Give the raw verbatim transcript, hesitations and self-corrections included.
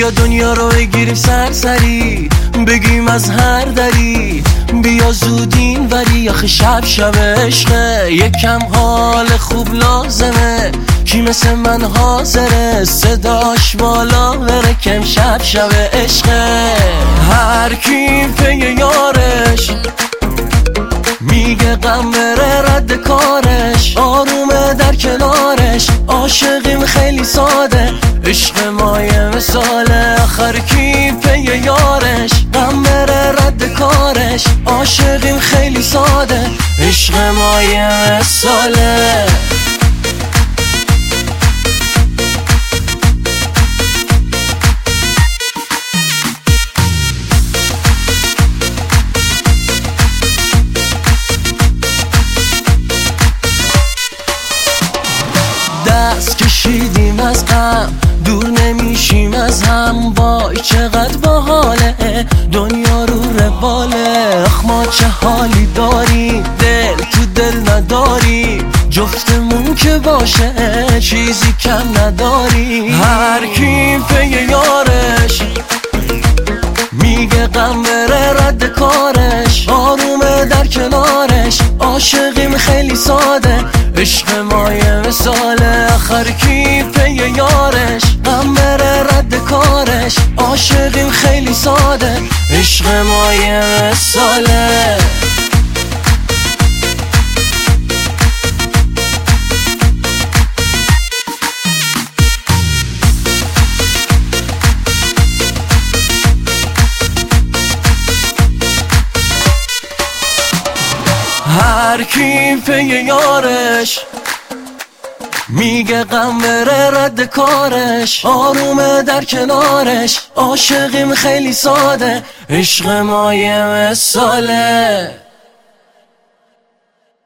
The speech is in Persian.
بیا دنیا رو بگیریم سرسری، بگیم از هر دری، بیا زودین وری آخه شب شب عشقه، یکم حال خوب لازمه، کی مثل من حاضره صداش بالا بره کم شب شب عشقه. هر کی پی یارش میگه غم بره رد کارش، آرومه در کنارش، عاشقیم خیلی ساده، عشق مایه مثاله. آخر کی پی یارش غم بره رد کارش، عاشقیم خیلی ساده، عشق مایه مثاله. دست کشیدیم از غم دور نمیشیم از هم، وای چقدر باحاله دنیا رو رواله. اخ ما چه حالی داریم دل تو دل نداریم، جفتمون که باشه چیزی کم نداریم. هر کی پی یارش میگه غم بره رد کارش، آرومه در کنارش، عاشقیم خیلی ساده، عشق مایه مثاله. آخر کی پی یارش غم بره رد کارش، عاشقیم خیلی ساده، عشق مایه مثاله. هر کی پی یارش میگه غم بره رد کارش، آرومه در کنارش، عاشقیم خیلی ساده، عشق مایه مثاله.